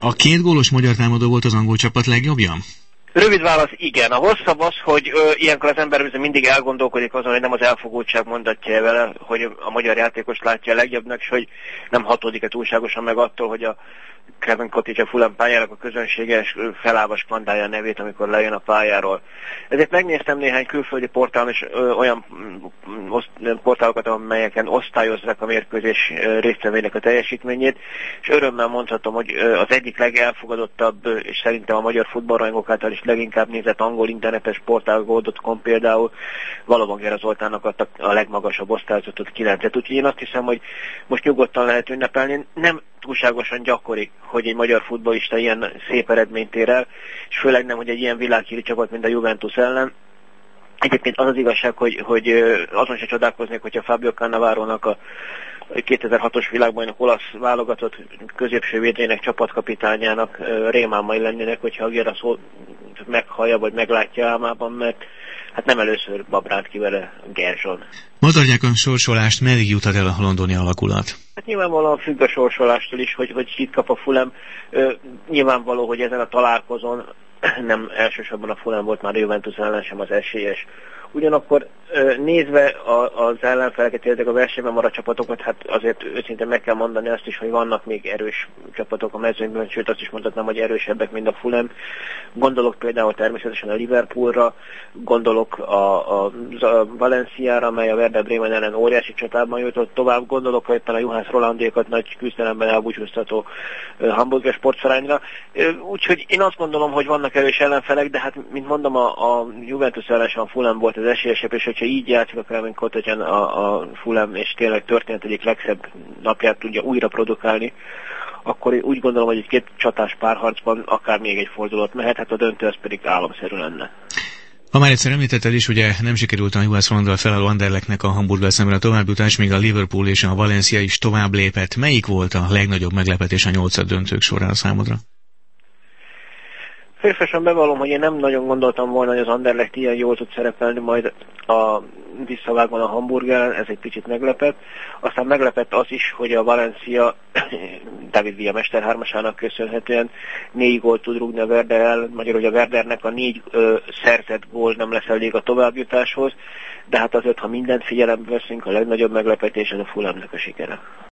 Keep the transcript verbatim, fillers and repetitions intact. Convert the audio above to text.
A két gólos magyar támadó volt az angol csapat legjobbja? Rövid válasz, igen. A hosszabb az, hogy ö, ilyenkor az ember mindig elgondolkodik azon, hogy nem az elfogultság mondatja vele, hogy a magyar játékos látja a legjobbnak, és hogy nem hatódik-e túlságosan meg attól, hogy a Kevin Cottage a Fulham pályának a közönsége és felállva skandálja a nevét, amikor lejön a pályáról. Ezért megnéztem néhány külföldi portálon és ö, olyan oszt, portálokat, amelyeken osztályozzák a mérkőzés résztvevőinek a teljesítményét, és örömmel mondhatom, hogy ö, az egyik legelfogadottabb, és szerintem a magyar futballrajongók által is leginkább nézett angol internetes portál goal dot com például valóban Gera Zoltánnak adtak a legmagasabb osztályzatot, kilencet. Úgyhogy én azt hiszem, hogy most nyugodtan lehet ünnepelni. Nem túlságosan gyakori, hogy egy magyar futballista ilyen szép eredményt ér el, és főleg nem, hogy egy ilyen világhírű csapat, mint a Juventus ellen. Egyébként az az igazság, hogy, hogy azon se csodálkoznék, hogyha Fabio Cannavarónak a kétezer-hatos világbajnok olasz válogatott középső védőjének, csapatkapitányának rémálmai lennének, hogyha a Gera szó meghallja, vagy meglátja álmában, mert hát nem először babránt ki vele Gerzson. Mondhatják a sorsolást, meddig juthat el a londoni alakulat? Hát nyilvánvalóan függ a sorsolástól is, hogy, hogy hit kap a Fulham. Ö, nyilvánvaló, hogy ezen a találkozón nem elsősorban a Fulham volt már a Juventus ellen sem az esélyes. Ugyanakkor nézve az ellenfeleket, illetve a versenyben maradt csapatokat, hát azért őszintén meg kell mondani azt is, hogy vannak még erős csapatok a mezőnyben, sőt azt is mondhatnám, hogy erősebbek, mint a Fulham. Gondolok például természetesen a Liverpoolra, gondolok a, a, a Valenciára, amely a Werder Bremen ellen óriási csatában jutott tovább, gondolok éppen a Juhász Rolandékat nagy küzdelemben elbúcsúztató Hamburger Sportvereinra. Úgyhogy én azt gondolom, hogy vannak erős ellenfelek, de hát, mint mondom, a, a Juventus ellen sem a Fulham volt az esélyesebb, és hogyha így játszik a Kevin Cottage a, a Fulham, és tényleg történet egyik legszebb napját tudja újra produkálni, akkor úgy gondolom, hogy egy két csatás párharcban akár még egy fordulat mehet, hát a döntő az pedig álomszerű lenne. Ha már egyszer említetted is, ugye nem sikerült a Juhász Rolanddal felálló Anderlechtnek a Hamburggal szemben a továbbjutás, míg a Liverpool és a Valencia is tovább lépett. Melyik volt a legnagyobb meglepetés a nyolcad döntők során a számodra? Félfesen bevallom, hogy én nem nagyon gondoltam volna, hogy az Anderlecht ilyen jól tud szerepelni majd a visszavágban a Hamburgeren, ez egy picit meglepett. Aztán meglepett az is, hogy a Valencia David Villa mesterhármasának köszönhetően négy gólt tud rúgni a Werder ellen, magyarul, hogy a Werdernek a négy ö, szerzett gól nem lesz elég a továbbjutáshoz, de hát azért, ha mindent figyelembe veszünk, a legnagyobb meglepetés az a Fulhamnak a sikere.